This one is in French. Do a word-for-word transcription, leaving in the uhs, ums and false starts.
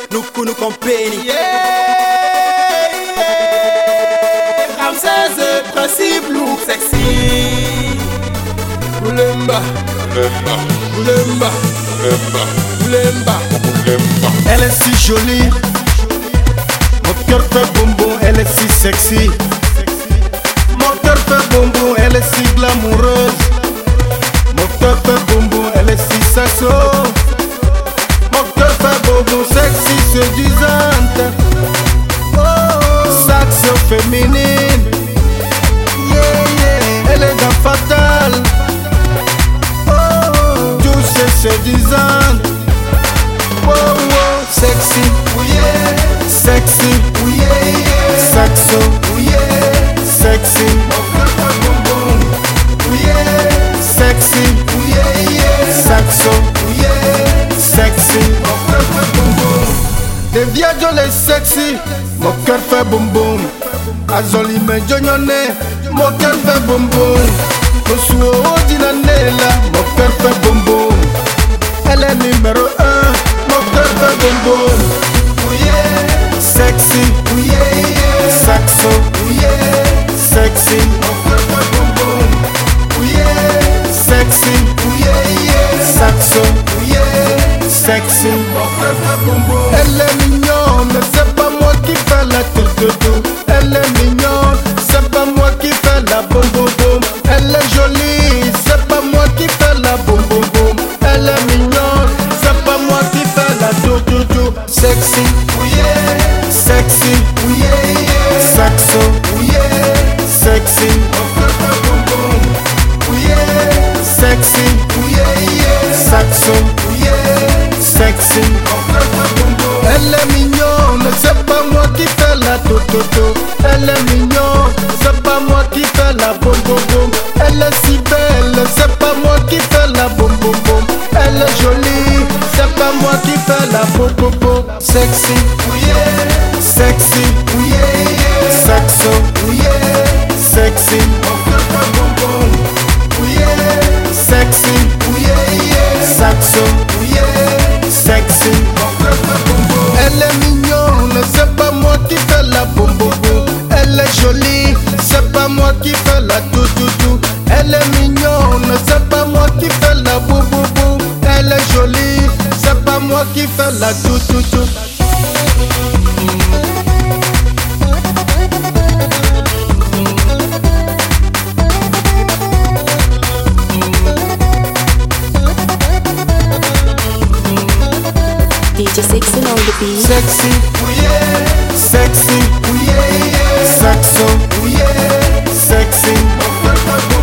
Nukunu company. Yeah, Ramsès, principe, look sexy. Boulemba, Boulemba, Boulemba, Boulemba, Boulemba. Boulemba. Elle est si jolie, mon cœur fait bonbon, elle est si sexy. Mon cœur fait bonbon, elle est si glamoureuse. Mon cœur fait bonbon, elle est si saxo. Mon cœur fait bonbon, sexy, séduisante. Oh, saxo féminine. Yeah, yeah, élégant fatal. Oh, douce et séduisante. Oh, oh, sexy, oh yeah, sexy, oh yeah, yeah. Saxo, oh yeah, sexy, mon cœur fait bonbon, oh yeah, sexy, oh yeah, yeah. Saxo, oh yeah, sexy, mon cœur fait bonbon. Des viaggio les sexy, mon cœur fait bonbon. Azoli me jognone, mon cœur fait bonbon. Kosuo odinanela, mon cœur fait bonbon. Elle est numéro un, mon cœur fait bonbon. Oh yeah, sexy, oh yeah, yeah. Saxo, oh yeah, sexy, mon cœur fait bonbon. Oh yeah, sexy, oh yeah, yeah. Saxo, oh yeah, sexy, mon cœur fait bonbon. Elle est mignonne, mais c'est pas moi qui fais la tout. Elle est mignonne, c'est pas moi qui fais la boum boum boum. Elle est jolie, c'est pas moi qui fais la boum boum boum. Elle est mignonne, c'est pas moi qui fais la tout tout tout. Sexy, oh yeah, sexy, oh yeah, yeah. Saxo, oh yeah, sexy, mon cœur fait bonbon. Oh yeah, sexy, oh yeah, yeah. Saxo, oh yeah, sexy, mon cœur fait bonbon. Elle est mignonne, c'est pas moi qui fais la tout tout tout. Elle est mignonne, c'est pas moi qui fais la boum boum boum. Elle est si belle, c'est pas moi qui fais la boum boum boum. Elle est jolie, c'est pas moi qui fais la boum boum boum. Sexy, oh yeah, sexy, oh yeah, yeah. Saxo, oh yeah, sexy, mon cœur fait bonbon. Oh yeah, sexy, oh yeah, yeah. Saxo, oh yeah, sexy, mon cœur fait bonbon. Elle est mignonne, c'est pas moi qui fais la boum boum boum. Elle est jolie, c'est pas moi qui fais la tout tout tout. Elle est mignonne, c'est pas moi qui fais la boum boum boum. Elle est jolie, c'est pas moi qui fais la tout tout tout. D J Sixon on the beat. Sexy, oh yeah, sexy, oh yeah, yeah. Saxo, oh yeah, sexy, mon cœur fait bonbon.